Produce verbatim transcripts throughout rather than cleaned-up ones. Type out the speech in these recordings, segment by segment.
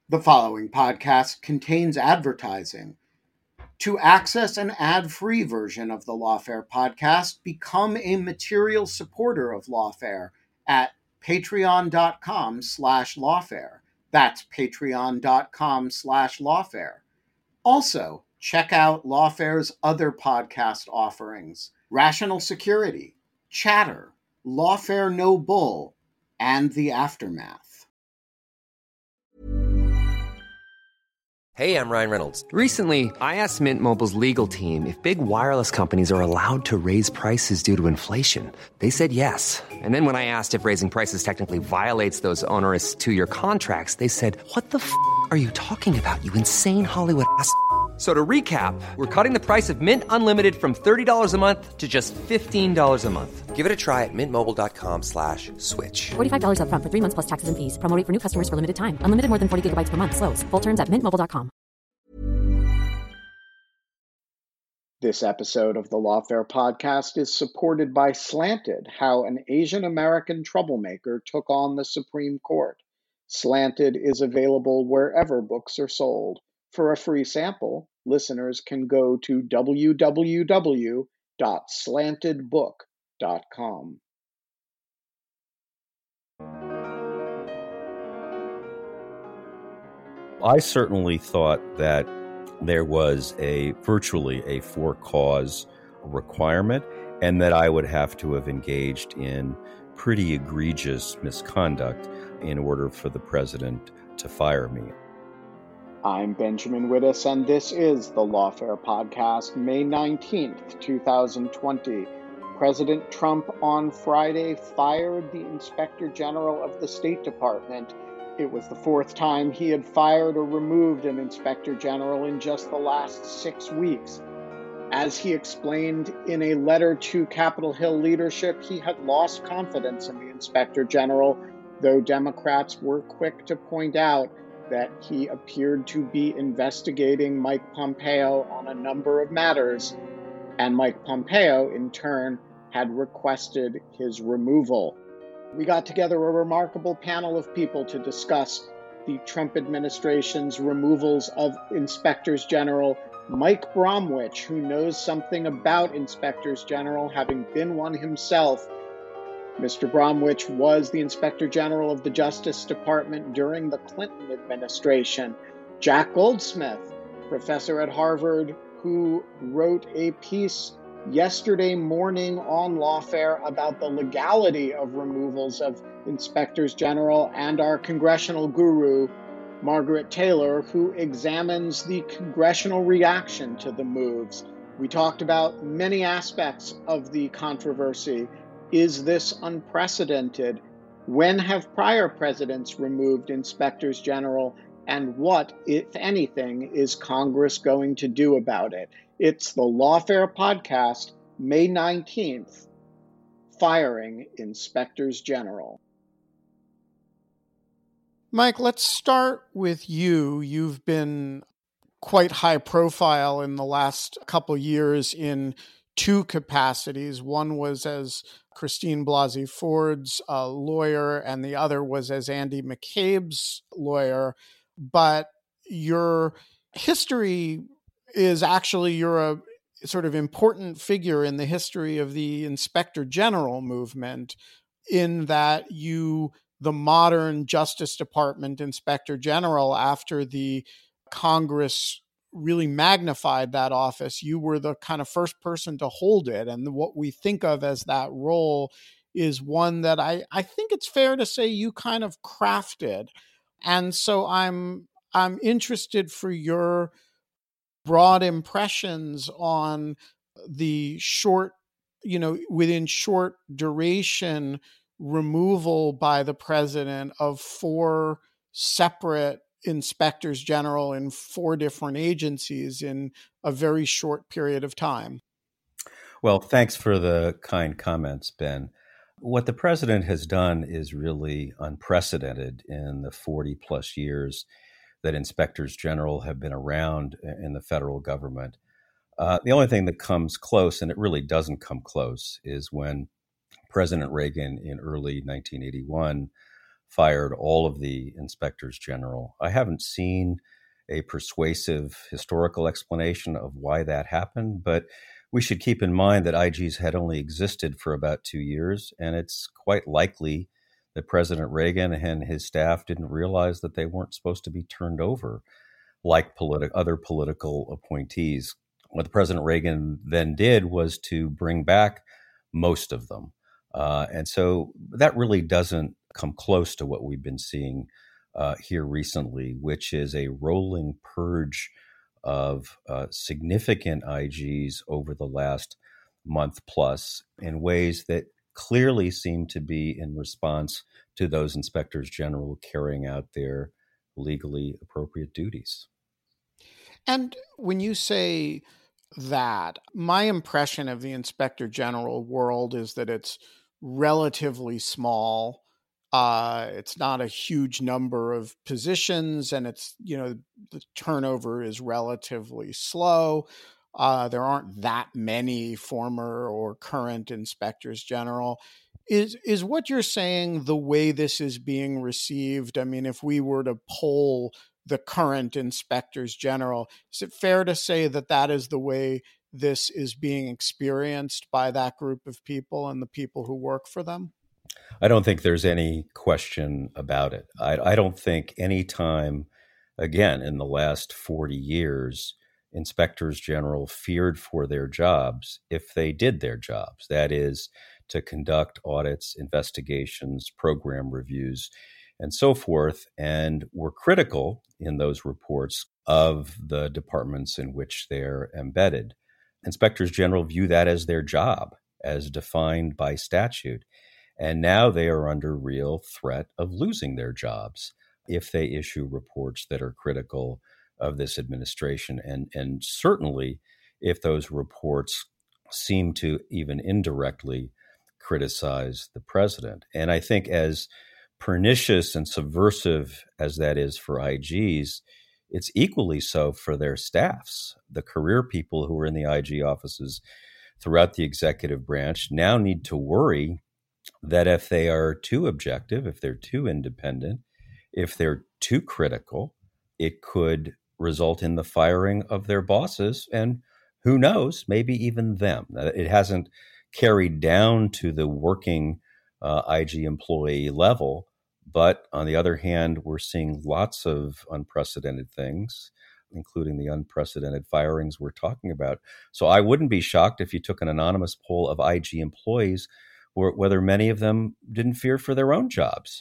The following podcast contains advertising. To access an ad-free version of the Lawfare podcast, become a material supporter of Lawfare at patreon.com slash lawfare. That's patreon.com slash lawfare. Also, check out Lawfare's other podcast offerings: Rational Security, Chatter, Lawfare No Bull, and The Aftermath. Hey, I'm Ryan Reynolds. Recently, I asked Mint Mobile's legal team if big wireless companies are allowed to raise prices due to inflation. They said yes. And then when I asked if raising prices technically violates those onerous two-year contracts, they said, "What the f*** are you talking about, you insane Hollywood ass f- So to recap, we're cutting the price of Mint Unlimited from thirty dollars a month to just fifteen dollars a month. Give it a try at mintmobile.com slash switch. forty-five dollars up front for three months plus taxes and fees. Promo rate for new customers for limited time. Unlimited more than forty gigabytes per month. Slows full terms at mint mobile dot com. This episode of the Lawfare podcast is supported by Slanted, how an Asian American troublemaker took on the Supreme Court. Slanted is available wherever books are sold. For a free sample, listeners can go to w w w dot slanted book dot com. I certainly thought that there was a virtually a for-cause requirement, and that I would have to have engaged in pretty egregious misconduct in order for the president to fire me. I'm Benjamin Wittes, and this is the Lawfare podcast, May nineteenth, twenty twenty. President Trump on Friday fired the Inspector General of the State Department. It was the fourth time he had fired or removed an Inspector General in just the last six weeks. As he explained in a letter to Capitol Hill leadership, he had lost confidence in the Inspector General, though Democrats were quick to point out that he appeared to be investigating Mike Pompeo on a number of matters, and Mike Pompeo, in turn, had requested his removal. We got together a remarkable panel of people to discuss the Trump administration's removals of Inspectors General. Mike Bromwich, who knows something about Inspectors General, having been one himself. Mister Bromwich was the Inspector General of the Justice Department during the Clinton administration. Jack Goldsmith, professor at Harvard, who wrote a piece yesterday morning on Lawfare about the legality of removals of Inspectors General, and our congressional guru, Margaret Taylor, who examines the congressional reaction to the moves. We talked about many aspects of the controversy. Is this unprecedented? When have prior presidents removed inspectors general? And what, if anything, is Congress going to do about it? It's the Lawfare podcast, May nineteenth, firing inspectors general. Mike, let's start with you. You've been quite high profile in the last couple years in two capacities. One was as Christine Blasey Ford's uh, lawyer, and the other was as Andy McCabe's lawyer. But your history is actually, you're a sort of important figure in the history of the Inspector General movement, in that you, the modern Justice Department Inspector General, after the Congress really magnified that office, you were the kind of first person to hold it. And what we think of as that role is one that I, I think it's fair to say you kind of crafted. And so I'm I'm interested for your broad impressions on the short, you know, within short duration removal by the president of four separate inspectors general in four different agencies in a very short period of time. Well, thanks for the kind comments, Ben. What the president has done is really unprecedented in the forty plus years that inspectors general have been around in the federal government. Uh, the only thing that comes close, and it really doesn't come close, is when President Reagan in early nineteen eighty-one fired all of the inspectors general. I haven't seen a persuasive historical explanation of why that happened, but we should keep in mind that I Gs had only existed for about two years, and it's quite likely that President Reagan and his staff didn't realize that they weren't supposed to be turned over like politi- other political appointees. What President Reagan then did was to bring back most of them. Uh, and so that really doesn't come close to what we've been seeing uh, here recently, which is a rolling purge of uh, significant I Gs over the last month plus in ways that clearly seem to be in response to those inspectors general carrying out their legally appropriate duties. And when you say that, my impression of the inspector general world is that it's relatively small. Uh, it's not a huge number of positions, and it's, you know, the turnover is relatively slow. Uh, there aren't that many former or current inspectors general. Is is what you're saying the way this is being received? I mean, if we were to poll the current inspectors general, is it fair to say that that is the way this is being experienced by that group of people and the people who work for them? I don't think there's any question about it. I, I don't think any time, again, in the last forty years, inspectors general feared for their jobs if they did their jobs. That is, to conduct audits, investigations, program reviews, and so forth, and were critical in those reports of the departments in which they're embedded. Inspectors general view that as their job, as defined by statute. And now they are under real threat of losing their jobs if they issue reports that are critical of this administration. And, and certainly if those reports seem to even indirectly criticize the president. And I think as pernicious and subversive as that is for I Gs, it's equally so for their staffs. The career people who are in the I G offices throughout the executive branch now need to worry that if they are too objective, if they're too independent, if they're too critical, it could result in the firing of their bosses, and who knows, maybe even them. It hasn't carried down to the working uh, I G employee level, but on the other hand, we're seeing lots of unprecedented things, including the unprecedented firings we're talking about. So I wouldn't be shocked if you took an anonymous poll of I G employees or whether many of them didn't fear for their own jobs.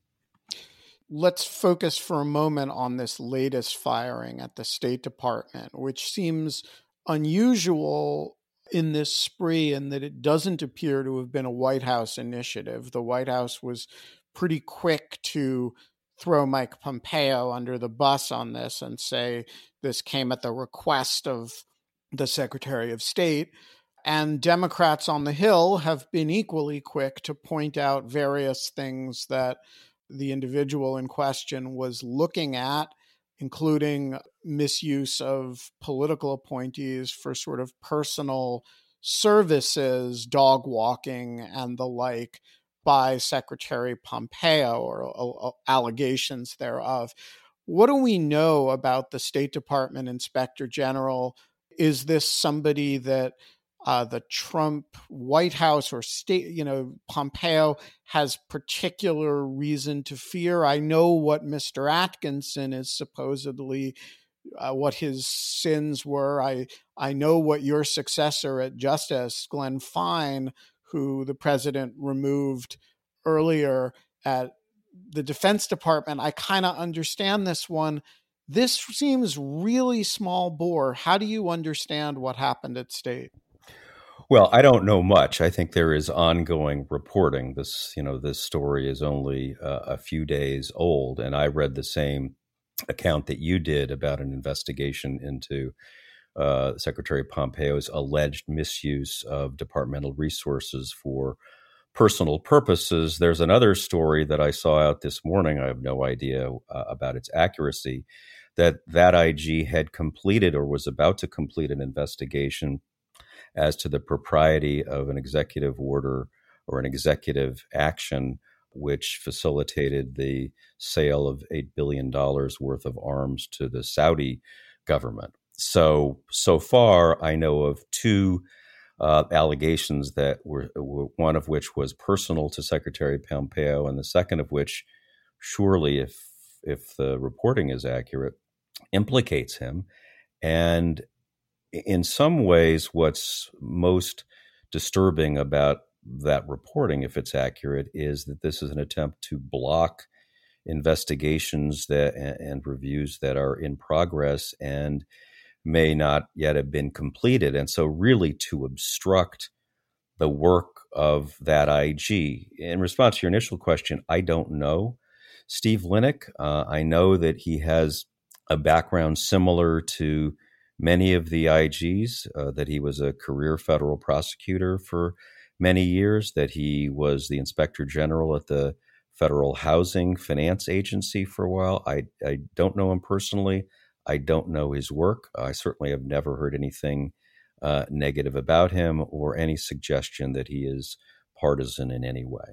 Let's focus for a moment on this latest firing at the State Department, which seems unusual in this spree in that it doesn't appear to have been a White House initiative. The White House was pretty quick to throw Mike Pompeo under the bus on this and say this came at the request of the Secretary of State. And Democrats on the Hill have been equally quick to point out various things that the individual in question was looking at, including misuse of political appointees for sort of personal services, dog walking and the like, by Secretary Pompeo, or uh, allegations thereof. What do we know about the State Department Inspector General? Is this somebody that Uh, the Trump White House or state, you know, Pompeo has particular reason to fear? I know what Mister Atkinson is supposedly, uh, what his sins were. I I know what your successor at Justice, Glenn Fine, who the president removed earlier at the Defense Department. I kind of understand this one. This seems really small bore. How do you understand what happened at State? Well, I don't know much. I think there is ongoing reporting. This, you know, this story is only uh, a few days old, and I read the same account that you did about an investigation into uh, Secretary Pompeo's alleged misuse of departmental resources for personal purposes. There's another story that I saw out this morning. I have no idea uh, about its accuracy, that that I G had completed or was about to complete an investigation as to the propriety of an executive order or an executive action which facilitated the sale of eight billion dollars worth of arms to the Saudi government. So, so far, I know of two uh, allegations that were, were, one of which was personal to Secretary Pompeo, and the second of which, surely, if if the reporting is accurate, implicates him. And in some ways, what's most disturbing about that reporting, if it's accurate, is that this is an attempt to block investigations that and reviews that are in progress and may not yet have been completed. And so really to obstruct the work of that I G. In response to your initial question, I don't know Steve Linick. Uh, I know that he has a background similar to many of the I Gs, uh, that he was a career federal prosecutor for many years, that he was the inspector general at the Federal Housing Finance Agency for a while. I, I don't know him personally. I don't know his work. I certainly have never heard anything uh, negative about him or any suggestion that he is partisan in any way.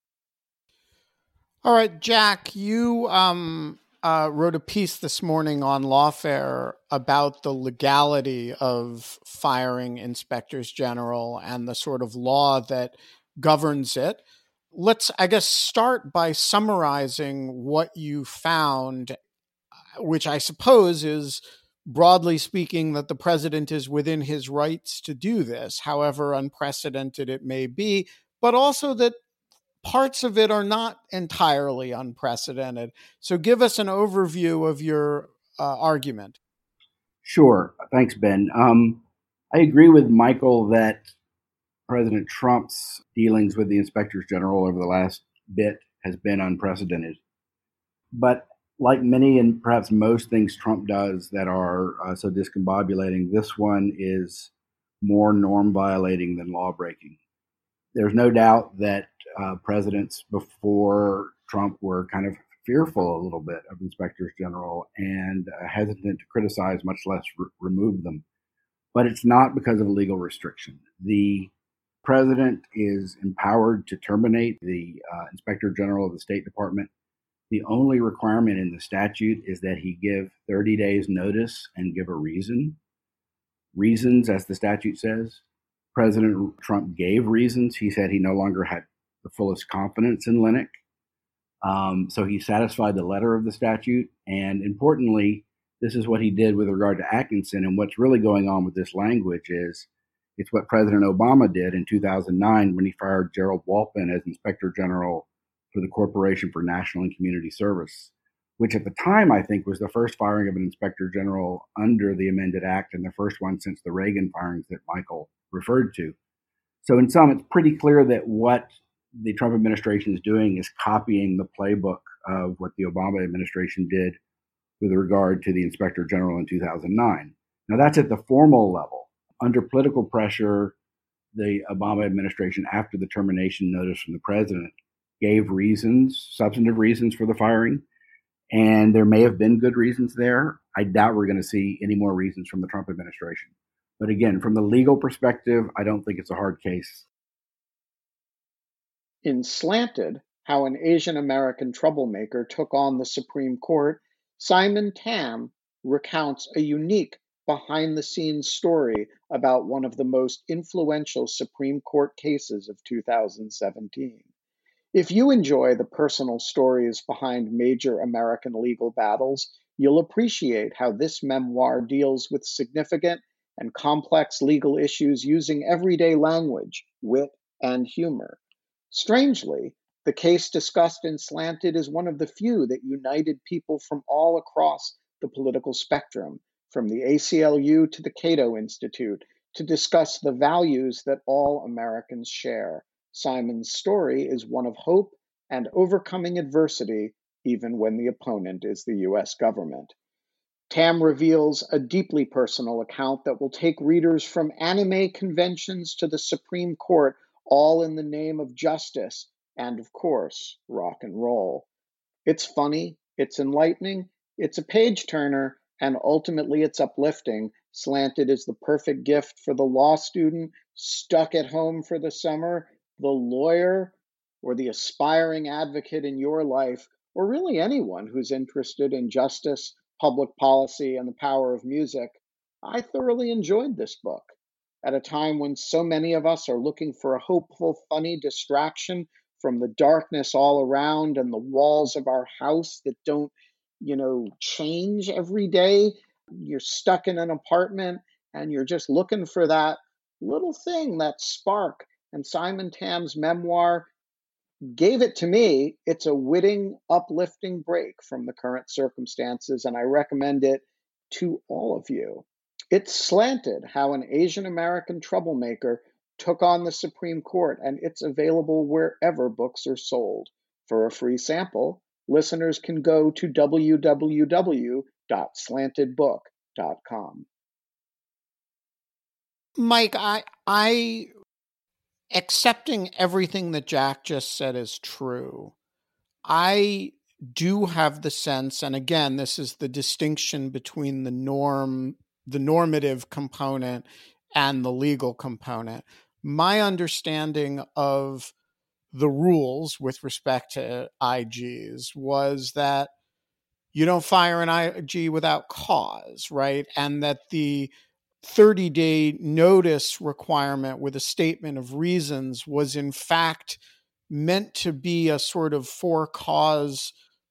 All right, Jack, you um, uh, wrote a piece this morning on Lawfare about the legality of firing inspectors general and the sort of law that governs it. Let's, I guess, start by summarizing what you found, which I suppose is, broadly speaking, that the president is within his rights to do this, however unprecedented it may be, but also that parts of it are not entirely unprecedented. So give us an overview of your uh, argument. Sure. Thanks, Ben. Um, I agree with Michael that President Trump's dealings with the inspectors general over the last bit has been unprecedented. But like many and perhaps most things Trump does that are uh, so discombobulating, this one is more norm violating than law breaking. There's no doubt that uh, presidents before Trump were kind of fearful a little bit of inspectors general and uh, hesitant to criticize, much less re- remove them. But it's not because of a legal restriction. The president is empowered to terminate the uh, inspector general of the State Department. The only requirement in the statute is that he give thirty days notice and give a reason. Reasons, as the statute says. President Trump gave reasons. He said he no longer had the fullest confidence in Linick. Um, so he satisfied the letter of the statute. And importantly, this is what he did with regard to Atkinson. And what's really going on with this language is it's what President Obama did in two thousand nine when he fired Gerald Walpin as Inspector General for the Corporation for National and Community Service, which at the time I think was the first firing of an Inspector General under the amended act and the first one since the Reagan firings that Michael referred to. So in sum, it's pretty clear that what the Trump administration is doing is copying the playbook of what the Obama administration did with regard to the Inspector General in two thousand nine. Now that's at the formal level. Under political pressure, the Obama administration, after the termination notice from the president, gave reasons, substantive reasons for the firing. And there may have been good reasons there. I doubt we're going to see any more reasons from the Trump administration. But again, from the legal perspective, I don't think it's a hard case. In Slanted, How an Asian American Troublemaker Took on the Supreme Court, Simon Tam recounts a unique behind-the-scenes story about one of the most influential Supreme Court cases of two thousand seventeen. If you enjoy the personal stories behind major American legal battles, you'll appreciate how this memoir deals with significant and complex legal issues using everyday language, wit, and humor. Strangely, the case discussed in Slanted is one of the few that united people from all across the political spectrum, from the A C L U to the Cato Institute, to discuss the values that all Americans share. Simon's story is one of hope and overcoming adversity, even when the opponent is the U S government. Tam reveals a deeply personal account that will take readers from anime conventions to the Supreme Court, all in the name of justice and, of course, rock and roll. It's funny, it's enlightening, it's a page-turner, and ultimately it's uplifting. Slanted is the perfect gift for the law student stuck at home for the summer, the lawyer, or the aspiring advocate in your life, or really anyone who's interested in justice, public policy, and the power of music, I thoroughly enjoyed this book. At a time when so many of us are looking for a hopeful, funny distraction from the darkness all around and the walls of our house that don't, you know, change every day, you're stuck in an apartment and you're just looking for that little thing, that spark. And Simon Tam's memoir gave it to me. It's a witting, uplifting break from the current circumstances, and I recommend it to all of you. It's Slanted: How an Asian American Troublemaker Took on the Supreme Court, and it's available wherever books are sold. For a free sample, listeners can go to w w w dot slanted book dot com. Mike, I, I, accepting everything that Jack just said is true, I do have the sense, and again, this is the distinction between the norm, the normative component and the legal component. My understanding of the rules with respect to I Gs was that you don't fire an I G without cause, right? And that the thirty-day notice requirement with a statement of reasons was in fact meant to be a sort of for-cause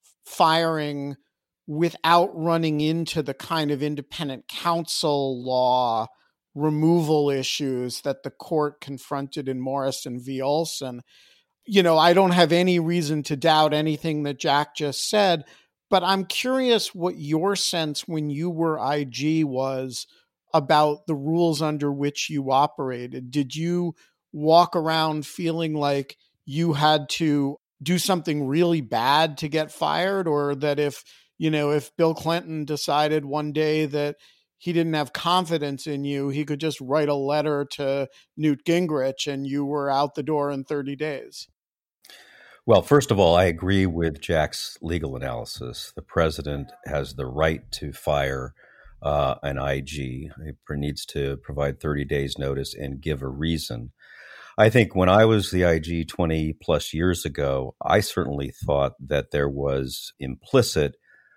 firing without running into the kind of independent counsel law removal issues that the court confronted in Morrison v. Olson. You know, I don't have any reason to doubt anything that Jack just said, but I'm curious what your sense when you were I G was about the rules under which you operated. Did you walk around feeling like you had to do something really bad to get fired, or that if, you know, if Bill Clinton decided one day that he didn't have confidence in you, he could just write a letter to Newt Gingrich and you were out the door in thirty days? Well, first of all, I agree with Jack's legal analysis. The president has the right to fire uh, an I G. He needs to provide thirty days notice and give a reason. I think when I was the I G twenty plus years ago, I certainly thought that there was implicit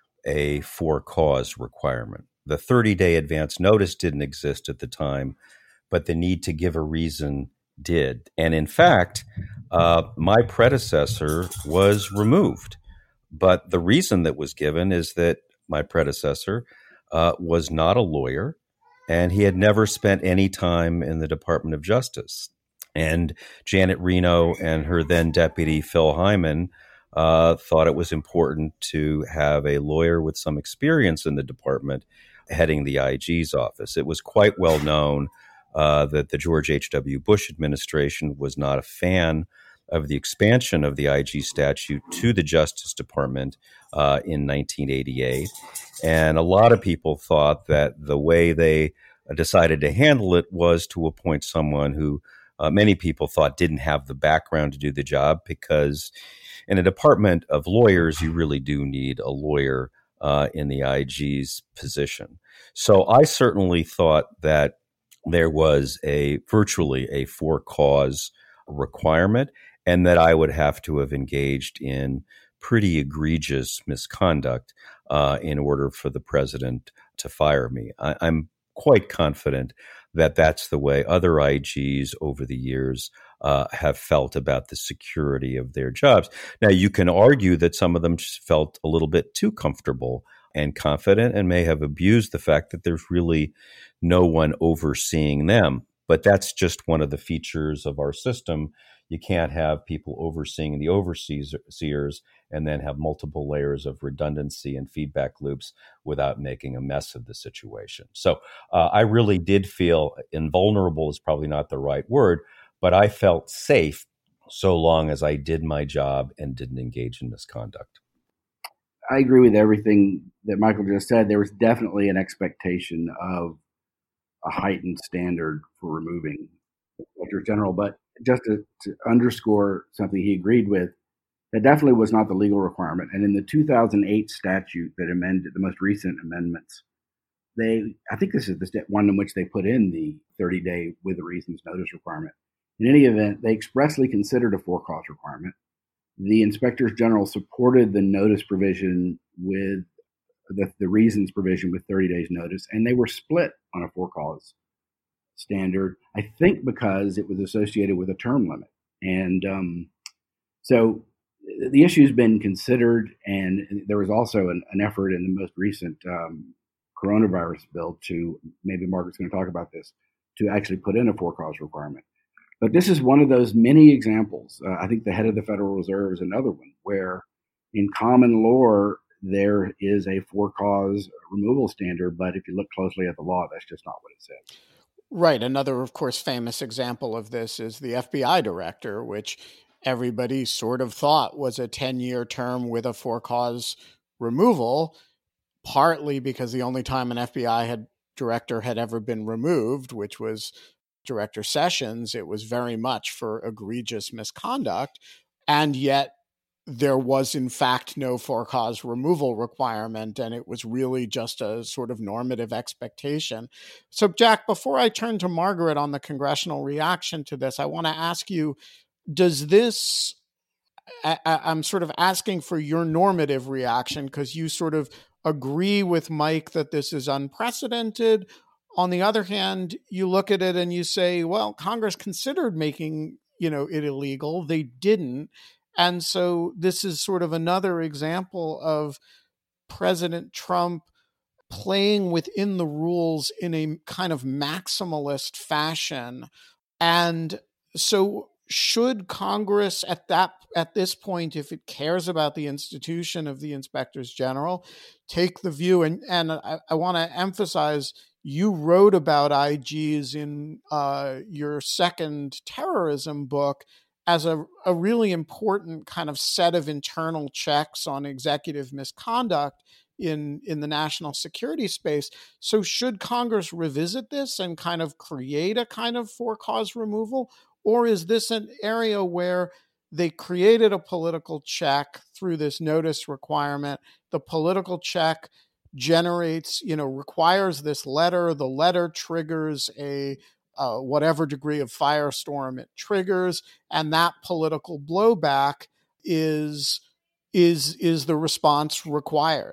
a for cause requirement. The thirty-day advance notice didn't exist at the time, but the need to give a reason did. And in fact, uh, my predecessor was removed. But the reason that was given is that my predecessor uh, was not a lawyer, and he had never spent any time in the Department of Justice. And Janet Reno and her then deputy, Phil Hyman, uh, thought it was important to have a lawyer with some experience in the department heading the I G's office. It was quite well known uh, that the George H W. Bush administration was not a fan of the expansion of the I G statute to the Justice Department uh, in nineteen eighty-eight. And a lot of people thought that the way they decided to handle it was to appoint someone who uh, many people thought didn't have the background to do the job, because in a department of lawyers, you really do need a lawyer uh, in the I G's position. So I certainly thought that there was a virtually a for cause requirement, and that I would have to have engaged in pretty egregious misconduct uh, in order for the president to fire me. I, I'm quite confident that that's the way other I Gs over the years uh, have felt about the security of their jobs. Now, you can argue that some of them felt a little bit too comfortable and confident and may have abused the fact that there's really no one overseeing them. But that's just one of the features of our system. You can't have people overseeing the overseers and then have multiple layers of redundancy and feedback loops without making a mess of the situation. So uh, I really did feel invulnerable is probably not the right word, but I felt safe so long as I did my job and didn't engage in misconduct. I agree with everything that Michael just said. There was definitely an expectation of a heightened standard for removing the Inspector General, but just to, to underscore something he agreed with, that definitely was not the legal requirement. And in the two thousand eight statute that amended the most recent amendments, they, I think this is the one in which they put in the thirty-day with the reasons notice requirement. In any event, they expressly considered a for cause requirement. the inspectors general supported the notice provision with the, the reasons provision with thirty days notice, and they were split on a for cause standard, I think because it was associated with a term limit. And um, so the issue has been considered, and there was also an, an effort in the most recent um, coronavirus bill to, maybe Margaret's going to talk about this, to actually put in a for cause requirement. But this is one of those many examples. Uh, I think the head of the Federal Reserve is another one where in common law, there is a for cause removal standard, but if you look closely at the law, that's just not what it says. Right. Another, of course, famous example of this is the F B I director, which everybody sort of thought was a ten-year term with a for cause removal, partly because the only time an F B I had director had ever been removed, which was Director Sessions, it was very much for egregious misconduct. And yet there was, in fact, no for cause removal requirement, and it was really just a sort of normative expectation. So, Jack, before I turn to Margaret on the congressional reaction to this, I want to ask you, does this, I, I'm sort of asking for your normative reaction because you sort of agree with Mike that this is unprecedented. On the other hand, you look at it and you say, well, Congress considered making, you know, it illegal. They didn't. And so this is sort of another example of President Trump playing within the rules in a kind of maximalist fashion. And so should Congress at that at this point, if it cares about the institution of the inspectors general, take the view, and, and I, I want to emphasize, you wrote about I Gs in uh, your second terrorism book as a, a really important kind of set of internal checks on executive misconduct in, in the national security space. So should Congress revisit this and kind of create a kind of for cause removal? Or is this an area where they created a political check through this notice requirement? The political check generates, you know, requires this letter. The letter triggers a uh, whatever degree of firestorm it triggers, and that political blowback is is is the response required.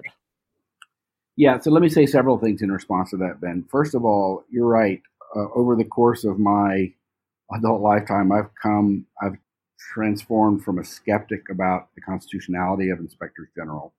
Yeah, so let me say several things in response to that, Ben. First of all, you're right. Uh, over the course of my adult lifetime, I've come, I've transformed from a skeptic about the constitutionality of inspectors general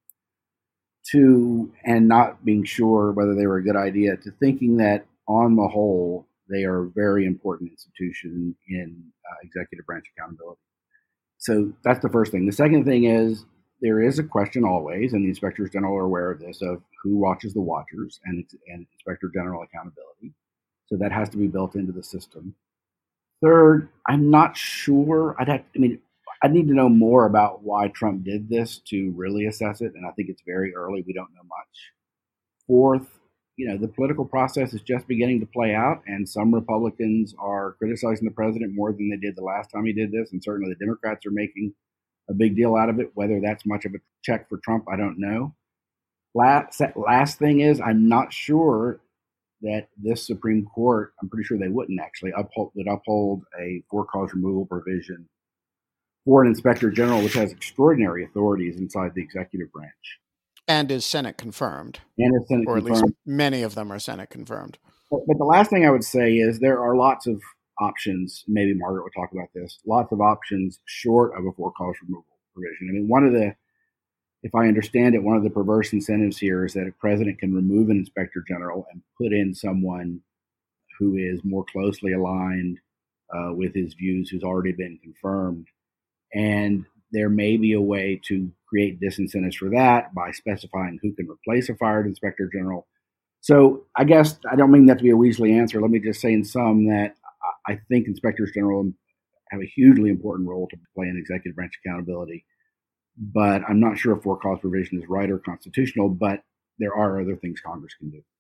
to, and not being sure whether they were a good idea, to thinking that on the whole, they are a very important institution in uh, executive branch accountability. So that's the first thing. The second thing is there is a question always, and the inspectors general are aware of this, of who watches the watchers and, and inspector general accountability. So that has to be built into the system. Third, I'm not sure. I'd have, I mean, I need to know more about why Trump did this to really assess it, and I think it's very early. We don't know much. Fourth, you know, the political process is just beginning to play out, and some Republicans are criticizing the president more than they did the last time he did this, and certainly the Democrats are making a big deal out of it. Whether that's much of a check for Trump, I don't know. Last, last thing is, I'm not sure that this Supreme Court, I'm pretty sure they wouldn't actually uphold, would uphold a for cause removal provision for an inspector general, which has extraordinary authorities inside the executive branch. And is Senate confirmed. And is Senate or confirmed. At least many of them are Senate confirmed. But, but the last thing I would say is there are lots of options. Maybe Margaret will talk about this. Lots of options short of a for cause removal provision. I mean, one of the, if I understand it, one of the perverse incentives here is that a president can remove an inspector general and put in someone who is more closely aligned uh, with his views, who's already been confirmed. And there may be a way to create disincentives for that by specifying who can replace a fired inspector general. So I guess I don't mean that to be a Weasley answer. Let me just say in sum that I think inspectors general have a hugely important role to play in executive branch accountability. But I'm not sure if for cause provision is right or constitutional, but there are other things Congress can do.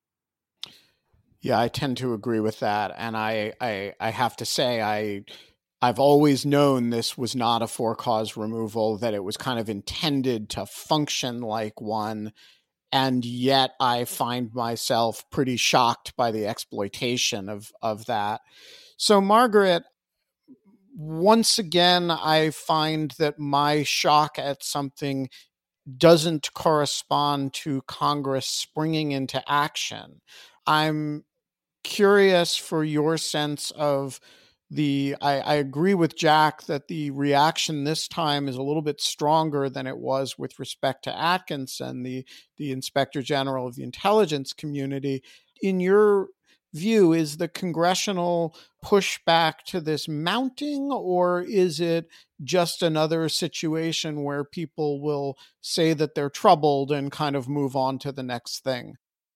Yeah, I tend to agree with that. And I, I, I have to say, I, I've always known this was not a for cause removal, that it was kind of intended to function like one. And yet I find myself pretty shocked by the exploitation of, of that. So, Margaret, once again, I find that my shock at something doesn't correspond to Congress springing into action. I'm curious for your sense of the, I, I agree with Jack that the reaction this time is a little bit stronger than it was with respect to Atkinson, the, the Inspector General of the intelligence community. In your view, is the congressional pushback to this mounting, or is it just another situation where people will say that they're troubled and kind of move on to the next thing?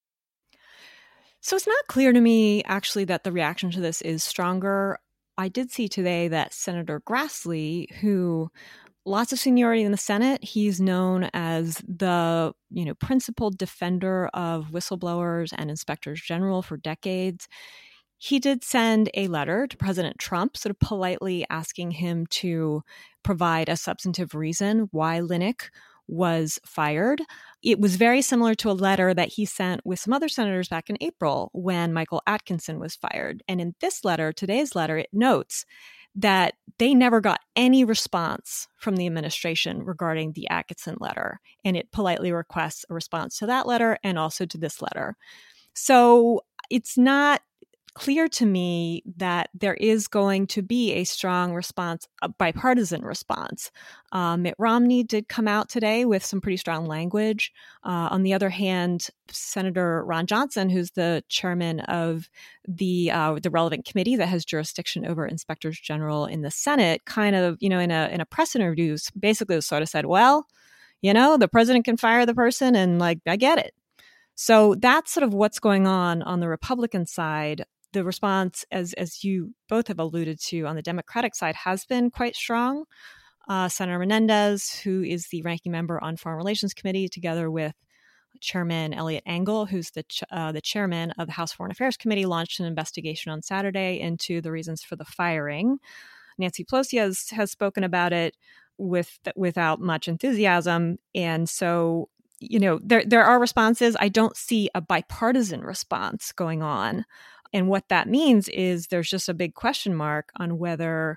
So it's not clear to me, actually, that the reaction to this is stronger. I did see today that Senator Grassley, who lots of seniority in the Senate, he's known as the, you know, principled defender of whistleblowers and inspectors general for decades. He did send a letter to President Trump, sort of politely asking him to provide a substantive reason why Linick was fired. It was very similar to a letter that he sent with some other senators back in April when Michael Atkinson was fired. And in this letter, today's letter, it notes that they never got any response from the administration regarding the Atkinson letter. And it politely requests a response to that letter and also to this letter. So it's not clear to me that there is going to be a strong response, a bipartisan response. Um, Mitt Romney did come out today with some pretty strong language. Uh, on the other hand, Senator Ron Johnson, who's the chairman of the uh, the relevant committee that has jurisdiction over inspectors general in the Senate, kind of, you know, in a in a press interview, basically sort of said, well, you know, the president can fire the person, and like, I get it. So that's sort of what's going on on the Republican side. The response, as as you both have alluded to, on the Democratic side has been quite strong. Uh, Senator Menendez, who is the ranking member on Foreign Relations Committee, together with Chairman Eliot Engel, who's the ch- uh, the chairman of the House Foreign Affairs Committee, launched an investigation on Saturday into the reasons for the firing. Nancy Pelosi has, has spoken about it with without much enthusiasm, and so, you know, there there are responses. I don't see a bipartisan response going on. And what that means is there's just a big question mark on whether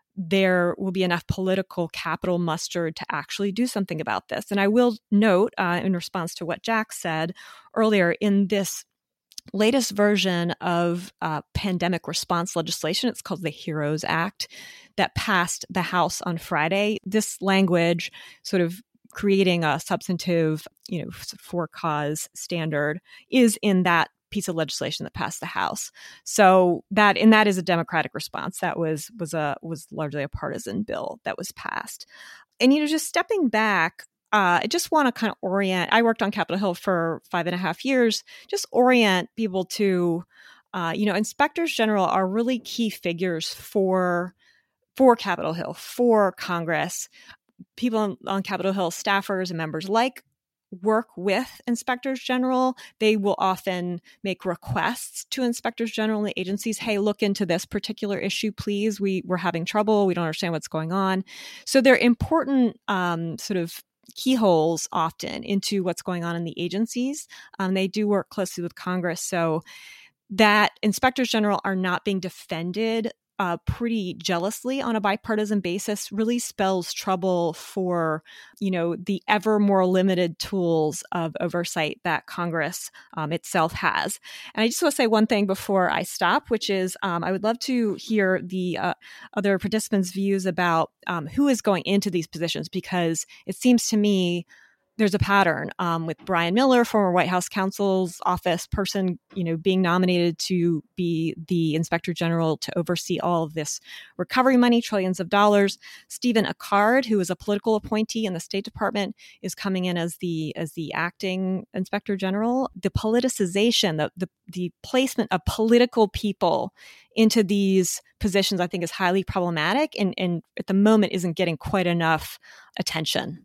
there will be enough political capital mustered to actually do something about this. And I will note, uh, in response to what Jack said earlier, in this latest version of uh, pandemic response legislation, it's called the HEROES Act, that passed the House on Friday. This language sort of creating a substantive, you know, for cause standard is in that piece of legislation that passed the House. So that, and that is a Democratic response. That was was a was largely a partisan bill that was passed. And, you know, just stepping back, uh, I just want to kind of orient. I worked on Capitol Hill for five and a half years. Just orient people to, uh, you know, inspectors general are really key figures for for Capitol Hill, for Congress. People on, on Capitol Hill, staffers and members like work with inspectors general. They will often make requests to inspectors general and the agencies. Hey, look into this particular issue, please. We, we're having trouble. We don't understand what's going on. So they're important um, sort of keyholes often into what's going on in the agencies. Um, they do work closely with Congress. So that inspectors general are not being defended Uh, pretty jealously on a bipartisan basis really spells trouble for, you know, the ever more limited tools of oversight that Congress um, itself has. And I just want to say one thing before I stop, which is um, I would love to hear the uh, other participants' views about um, who is going into these positions, because it seems to me there's a pattern um, with Brian Miller, former White House counsel's office person, you know, being nominated to be the inspector general to oversee all of this recovery money, trillions of dollars. Stephen Accard, who is a political appointee in the State Department, is coming in as the as the acting inspector general. The politicization, the the, the placement of political people into these positions, I think, is highly problematic, and, and at the moment isn't getting quite enough attention.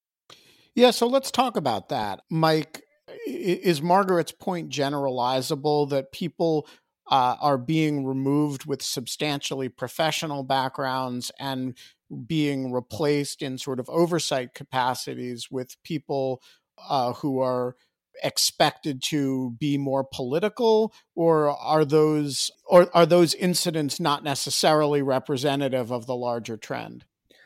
Yeah, so let's talk about that. Mike, is Margaret's point generalizable that people uh, are being removed with substantially professional backgrounds and being replaced in sort of oversight capacities with people uh, who are expected to be more political, or are those or are those incidents not necessarily representative of the larger trend?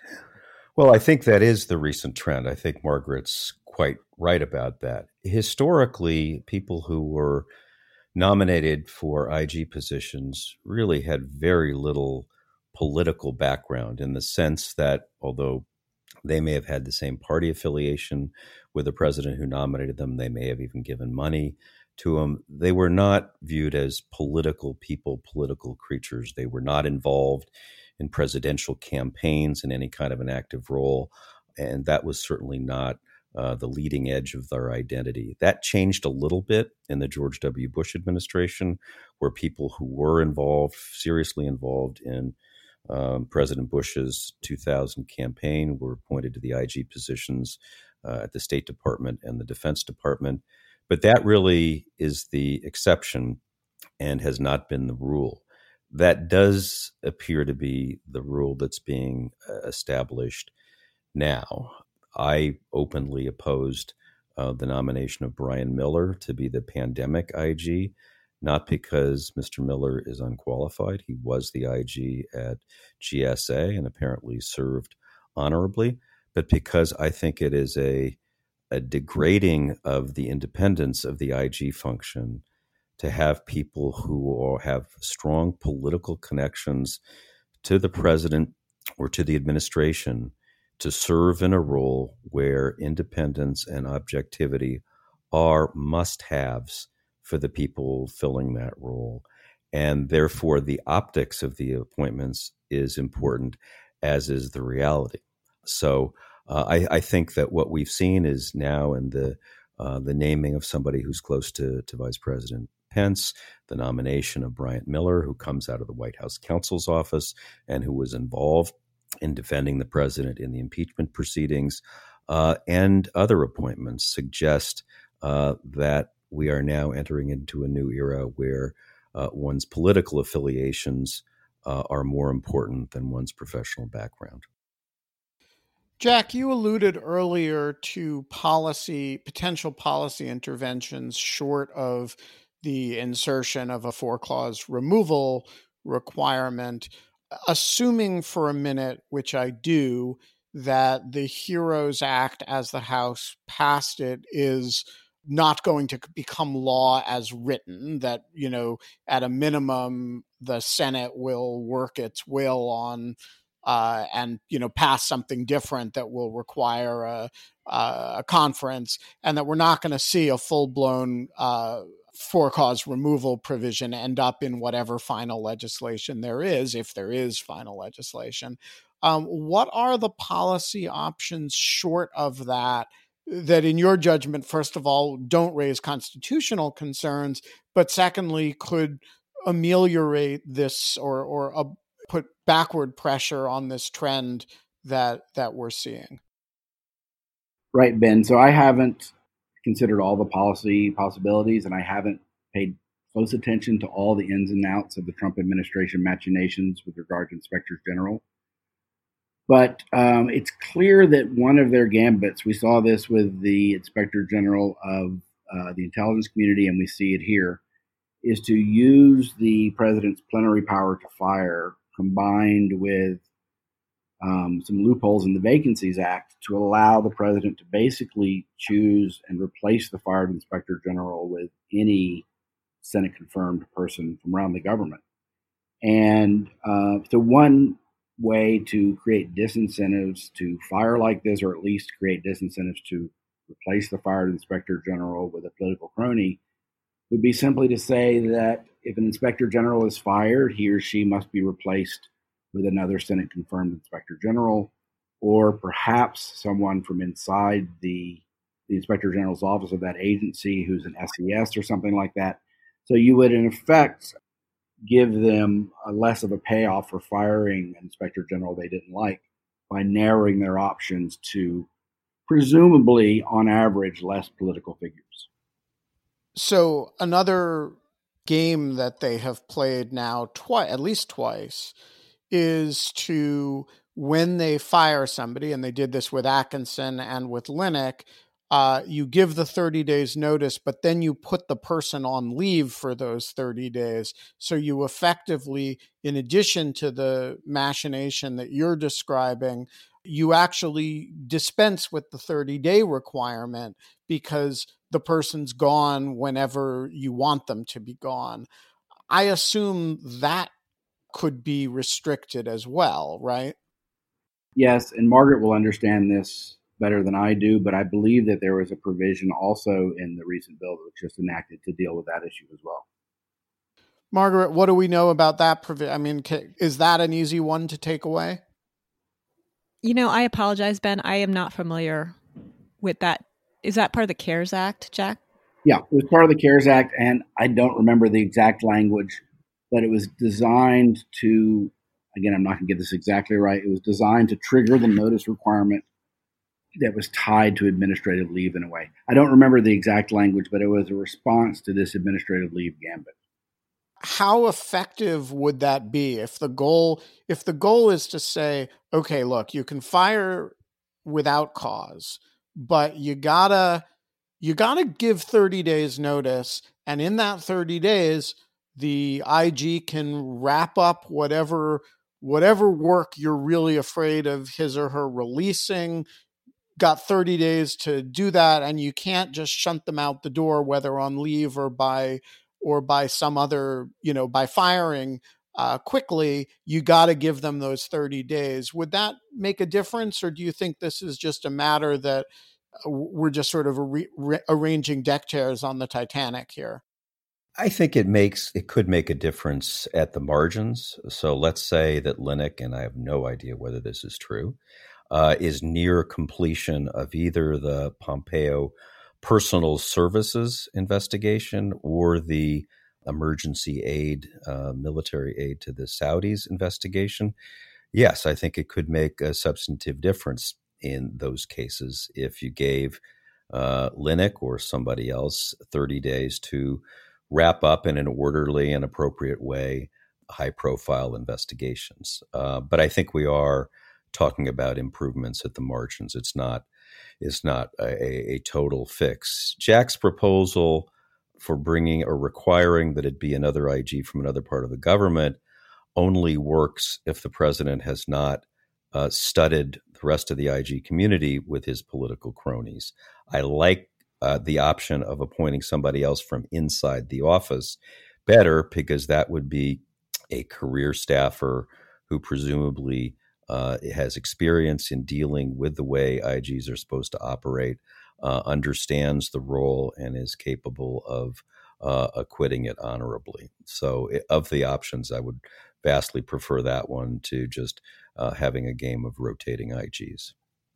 Well, I think that is the recent trend. I think Margaret's quite right about that. Historically, people who were nominated for I G positions really had very little political background, in the sense that although they may have had the same party affiliation with the president who nominated them, they may have even given money to him, they were not viewed as political people, political creatures. They were not involved in presidential campaigns in any kind of an active role. And that was certainly not uh, the leading edge of their identity. That changed a little bit in the George W. Bush administration, where people who were involved, seriously involved in um, President Bush's two thousand campaign, were appointed to the I G positions uh, at the State Department and the Defense Department. But that really is the exception and has not been the rule. That does appear to be the rule that's being established now. I openly opposed uh, the nomination of Brian Miller to be the pandemic I G, not because Mister Miller is unqualified. He was the I G at G S A and apparently served honorably, but because I think it is a, a degrading of the independence of the I G function to have people who have strong political connections to the president or to the administration to serve in a role where independence and objectivity are must-haves for the people filling that role. And therefore, the optics of the appointments is important, as is the reality. So uh, I, I think that what we've seen is now in the uh, the naming of somebody who's close to, to Vice President Pence, the nomination of Bryant Miller, who comes out of the White House counsel's office and who was involved in defending the president in the impeachment proceedings, uh, and other appointments suggest uh, that we are now entering into a new era where uh, one's political affiliations uh, are more important than one's professional background. Jack, you alluded earlier to policy, potential policy interventions short of the insertion of a four-clause removal requirement. Assuming for a minute, which I do, that the HEROES Act, as the House passed it, is not going to become law as written, that, you know, at a minimum, the Senate will work its will on uh, and, you know, pass something different that will require a, a conference, and that we're not going to see a full-blown uh, for-cause removal provision end up in whatever final legislation there is, if there is final legislation. Um, what are the policy options short of that, that in your judgment, first of all, don't raise constitutional concerns, but secondly, could ameliorate this or, or uh, put backward pressure on this trend that that we're seeing? Right, Ben. So I haven't considered all the policy possibilities, and I haven't paid close attention to all the ins and outs of the Trump administration machinations with regard to inspectors general. But um, it's clear that one of their gambits, we saw this with the inspector general of uh, the intelligence community, and we see it here, is to use the president's plenary power to fire combined with um, some loopholes in the Vacancies Act to allow the president to basically choose and replace the fired inspector general with any Senate-confirmed person from around the government. And uh, so one way to create disincentives to fire like this, or at least create disincentives to replace the fired inspector general with a political crony, would be simply to say that if an inspector general is fired, he or she must be replaced with another Senate-confirmed inspector general, or perhaps someone from inside the, the inspector general's office of that agency who's an S E S or something like that. So you would, in effect, give them a less of a payoff for firing an inspector general they didn't like by narrowing their options to presumably, on average, less political figures. So another game that they have played now twice, at least twice, is to, when they fire somebody, and they did this with Atkinson and with Linick, uh, you give the thirty days notice, but then you put the person on leave for those thirty days. So you effectively, in addition to the machination that you're describing, you actually dispense with the thirty-day requirement because the person's gone whenever you want them to be gone. I assume that could be restricted as well, right? Yes, and Margaret will understand this better than I do, but I believe that there was a provision also in the recent bill that was just enacted to deal with that issue as well. Margaret, what do we know about that provision? I mean, is that an easy one to take away? You know, I apologize, Ben. I am not familiar with that. Is that part of the CARES Act, Jack? Yeah, it was part of the CARES Act, and I don't remember the exact language, but it was designed to, again, I'm not going to get this exactly right, it was designed to trigger the notice requirement that was tied to administrative leave in a way. I don't remember the exact language, but it was a response to this administrative leave gambit. How effective would that be if the goal if the goal is to say, okay, look, you can fire without cause, but you gotta you gotta give thirty days notice, and in that thirty days, the I G can wrap up whatever whatever work you're really afraid of his or her releasing. Got thirty days to do that, and you can't just shunt them out the door, whether on leave or by or by some other, you know, by firing uh, quickly. You got to give them those thirty days. Would that make a difference, or do you think this is just a matter that we're just sort of re- re- arranging deck chairs on the Titanic here? I think it makes it could make a difference at the margins. So let's say that Linick, and I have no idea whether this is true, uh, is near completion of either the Pompeo personal services investigation or the emergency aid, uh, military aid to the Saudis investigation. Yes, I think it could make a substantive difference in those cases if you gave uh, Linick or somebody else thirty days to wrap up in an orderly and appropriate way high-profile investigations. Uh, but I think we are talking about improvements at the margins. It's not it's not a, a total fix. Jack's proposal for bringing or requiring that it be another I G from another part of the government only works if the president has not uh, studied the rest of the I G community with his political cronies. I like uh, the option of appointing somebody else from inside the office better, because that would be a career staffer who presumably uh, has experience in dealing with the way I Gs are supposed to operate, uh, understands the role, and is capable of uh, acquitting it honorably. So of the options, I would vastly prefer that one to just uh, having a game of rotating I Gs.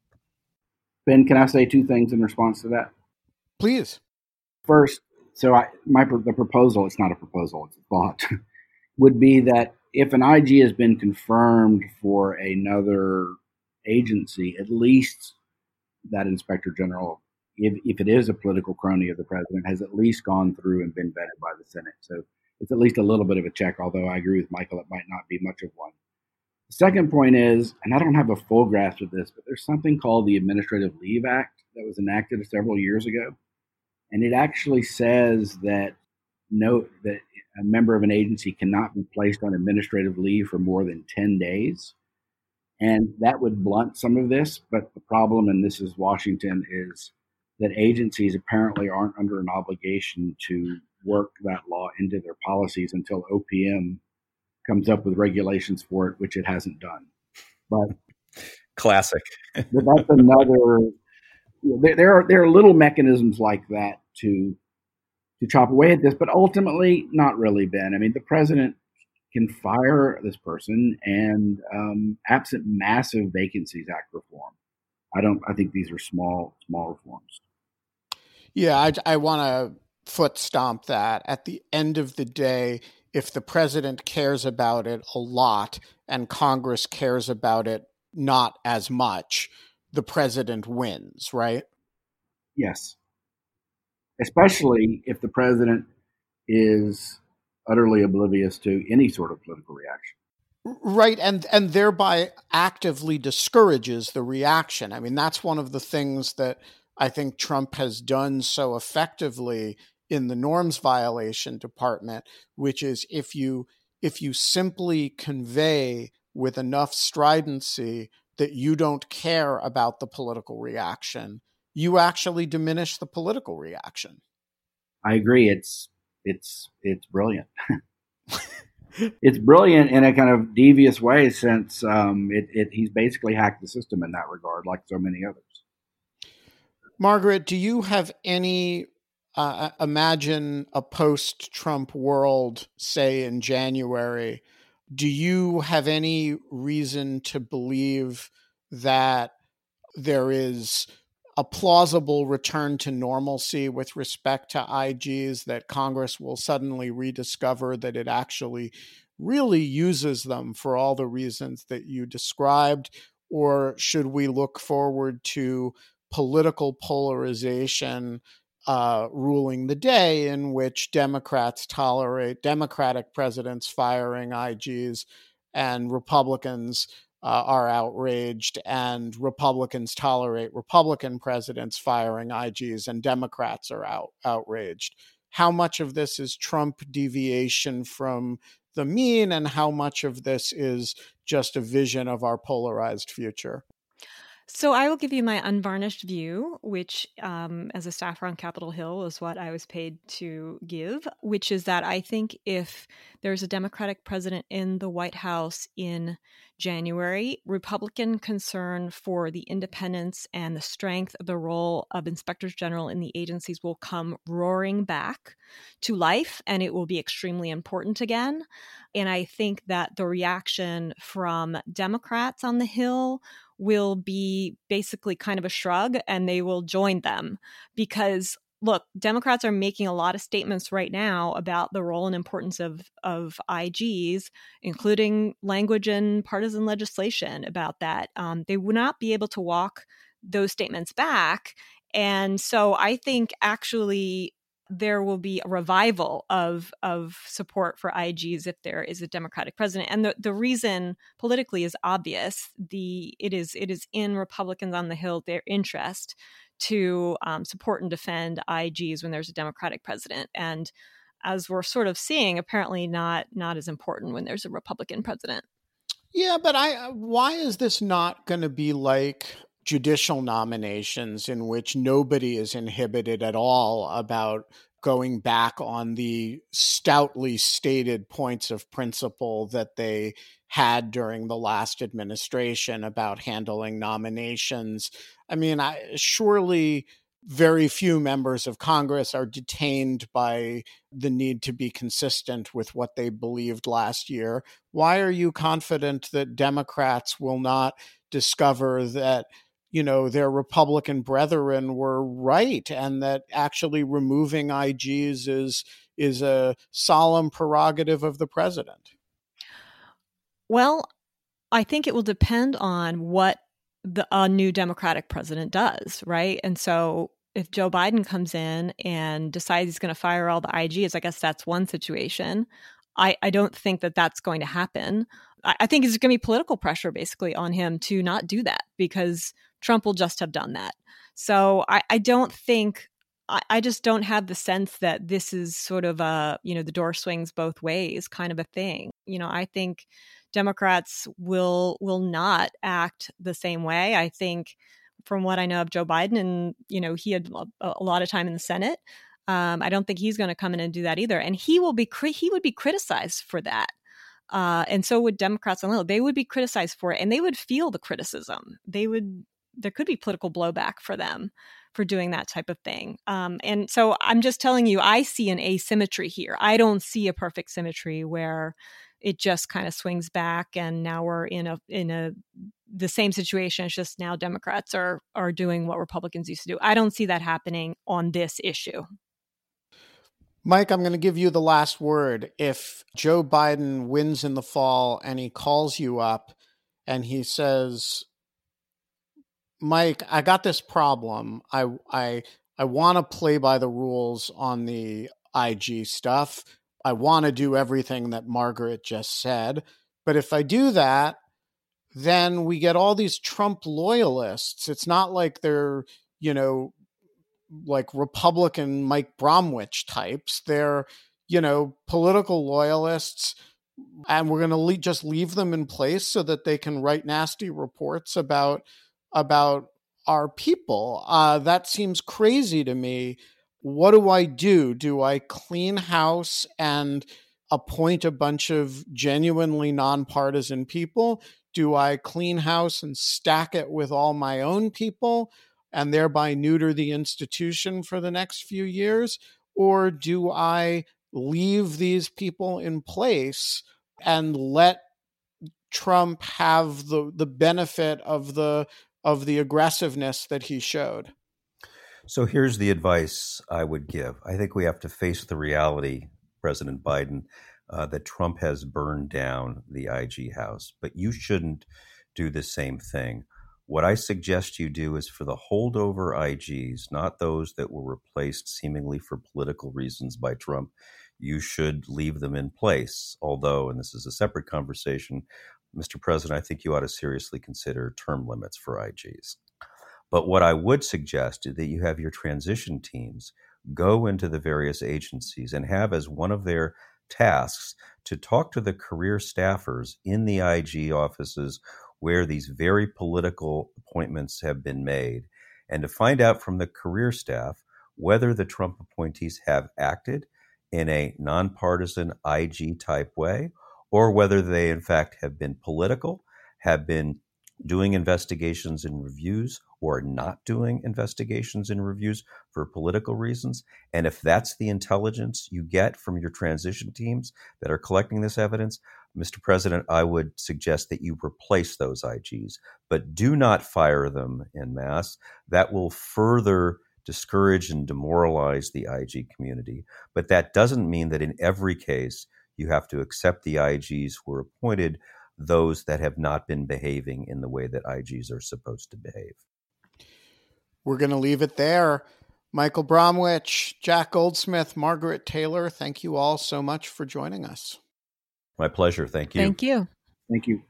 Ben, can I say two things in response to that? Please. First, so I, my the proposal, it's not a proposal, it's a thought, would be that if an I G has been confirmed for another agency, at least that inspector general, if, if it is a political crony of the president, has at least gone through and been vetted by the Senate. So it's at least a little bit of a check, although I agree with Michael, it might not be much of one. The second point is, and I don't have a full grasp of this, but there's something called the Administrative Leave Act that was enacted several years ago. And it actually says that no, that a member of an agency cannot be placed on administrative leave for more than ten days. And that would blunt some of this. But the problem, and this is Washington, is that agencies apparently aren't under an obligation to work that law into their policies until O P M comes up with regulations for it, which it hasn't done. But classic. That's another. There, there are there are little mechanisms like that to to chop away at this, but ultimately, not really, Ben. I mean, the president can fire this person, and um, absent massive Vacancies Act reform, I don't. I think these are small small reforms. Yeah, I, I want to foot stomp that. At the end of the day, if the president cares about it a lot and Congress cares about it not as much, the president wins, right? Yes. Especially if the president is utterly oblivious to any sort of political reaction. Right, and and thereby actively discourages the reaction. I mean, that's one of the things that I think Trump has done so effectively in the norms violation department, which is if you if you simply convey with enough stridency that you don't care about the political reaction, you actually diminish the political reaction. I agree. It's it's it's brilliant. It's brilliant in a kind of devious way, since um, it, it he's basically hacked the system in that regard, like so many others. Margaret, do you have any, uh, imagine a post-Trump world, say in January, do you have any reason to believe that there is a plausible return to normalcy with respect to I Gs, that Congress will suddenly rediscover that it actually really uses them for all the reasons that you described? Or should we look forward to political polarization uh, ruling the day, in which Democrats tolerate Democratic presidents firing I Gs and Republicans uh, are outraged, and Republicans tolerate Republican presidents firing I Gs and Democrats are out, outraged? How much of this is Trump deviation from the mean, and how much of this is just a vision of our polarized future? So I will give you my unvarnished view, which um, as a staffer on Capitol Hill is what I was paid to give, which is that I think if there's a Democratic president in the White House in January, Republican concern for the independence and the strength of the role of inspectors general in the agencies will come roaring back to life, and it will be extremely important again. And I think that the reaction from Democrats on the Hill will be basically kind of a shrug, and they will join them because, look, Democrats are making a lot of statements right now about the role and importance of, of I Gs, including language and partisan legislation about that. Um, they would not be able to walk those statements back. And so I think actually there will be a revival of of support for I Gs if there is a Democratic president. And the, the reason politically is obvious. The it is it is in Republicans on the Hill, their interest to um, support and defend I Gs when there's a Democratic president. And as we're sort of seeing, apparently not not as important when there's a Republican president. Yeah, but I why is this not going to be like judicial nominations, in which nobody is inhibited at all about going back on the stoutly stated points of principle that they had during the last administration about handling nominations? I mean, I, surely very few members of Congress are detained by the need to be consistent with what they believed last year. Why are you confident that Democrats will not discover that, you know, their Republican brethren were right, and that actually removing I Gs is is a solemn prerogative of the president? Well, I think it will depend on what the a new Democratic president does, right? And so if Joe Biden comes in and decides he's going to fire all the I Gs, I guess that's one situation. I, I don't think that that's going to happen. I, I think there's going to be political pressure basically on him to not do that, because Trump will just have done that. So I, I don't think, I, I just don't have the sense that this is sort of a, you know, the door swings both ways kind of a thing. You know, I think Democrats will will not act the same way. I think from what I know of Joe Biden, and, you know, he had a, a lot of time in the Senate, um, I don't think he's going to come in and do that either. And he will be, he would be criticized for that. Uh, and so would Democrats on the Hill. They would be criticized for it, and they would feel the criticism. They would, there could be political blowback for them for doing that type of thing. Um, and so I'm just telling you, I see an asymmetry here. I don't see a perfect symmetry where it just kind of swings back, and now we're in a in a the same situation. It's just now Democrats are are doing what Republicans used to do. I don't see that happening on this issue. Mike, I'm going to give you the last word. If Joe Biden wins in the fall and he calls you up and he says, Mike, I got this problem. I I I want to play by the rules on the I G stuff. I want to do everything that Margaret just said. But if I do that, then we get all these Trump loyalists. It's not like they're, you know, like Republican Mike Bromwich types. They're, you know, political loyalists, and we're going to le- just leave them in place so that they can write nasty reports about about our people. Uh, that seems crazy to me. What do I do? Do I clean house and appoint a bunch of genuinely nonpartisan people? Do I clean house and stack it with all my own people and thereby neuter the institution for the next few years? Or do I leave these people in place and let Trump have the, the benefit of the of the aggressiveness that he showed? So here's the advice I would give. I think we have to face the reality, President Biden, uh, that Trump has burned down the I G House, but you shouldn't do the same thing. What I suggest you do is for the holdover I Gs, not those that were replaced seemingly for political reasons by Trump, you should leave them in place. Although, and this is a separate conversation, Mister President, I think you ought to seriously consider term limits for I Gs. But what I would suggest is that you have your transition teams go into the various agencies and have as one of their tasks to talk to the career staffers in the I G offices where these very political appointments have been made, and to find out from the career staff whether the Trump appointees have acted in a nonpartisan I G type way, or whether they in fact have been political, have been doing investigations and reviews, or not doing investigations and reviews for political reasons. And if that's the intelligence you get from your transition teams that are collecting this evidence, Mister President, I would suggest that you replace those I Gs, but do not fire them en masse. That will further discourage and demoralize the I G community. But that doesn't mean that in every case you have to accept the I Gs who were appointed, those that have not been behaving in the way that I Gs are supposed to behave. We're going to leave it there. Michael Bromwich, Jack Goldsmith, Margaret Taylor, thank you all so much for joining us. My pleasure. Thank you. Thank you. Thank you.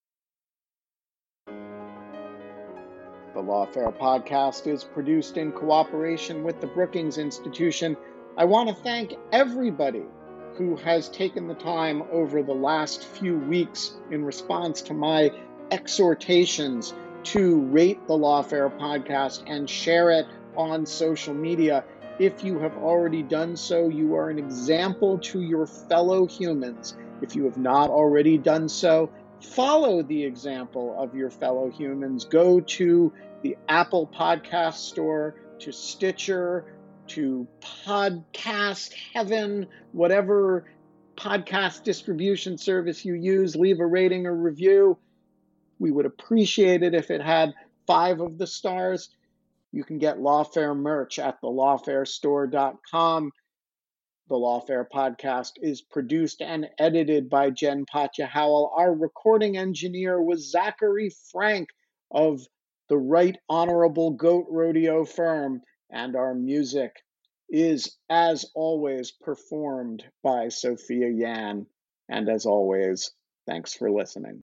The Lawfare podcast is produced in cooperation with the Brookings Institution. I want to thank everybody who has taken the time over the last few weeks in response to my exhortations to rate the Lawfare podcast and share it on social media. If you have already done so, you are an example to your fellow humans. If you have not already done so, follow the example of your fellow humans. Go to the Apple Podcast Store, to Stitcher, to Podcast Heaven, whatever podcast distribution service you use, leave a rating or review. We would appreciate it if it had five of the stars. You can get Lawfare merch at the lawfare store dot com. The Lawfare podcast is produced and edited by Jen Patja Howell. Our recording engineer was Zachary Frank of the Right Honorable Goat Rodeo firm. And our music is, as always, performed by Sophia Yan. And as always, thanks for listening.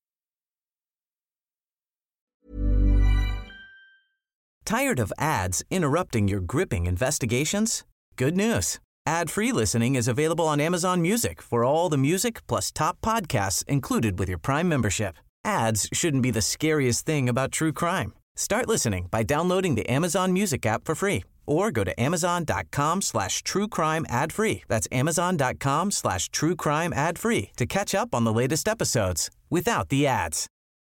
Tired of ads interrupting your gripping investigations? Good news. Ad-free listening is available on Amazon Music for all the music plus top podcasts included with your Prime membership. Ads shouldn't be the scariest thing about true crime. Start listening by downloading the Amazon Music app for free or go to amazon.com slash true crime ad free. That's amazon.com slash true crime ad free to catch up on the latest episodes without the ads.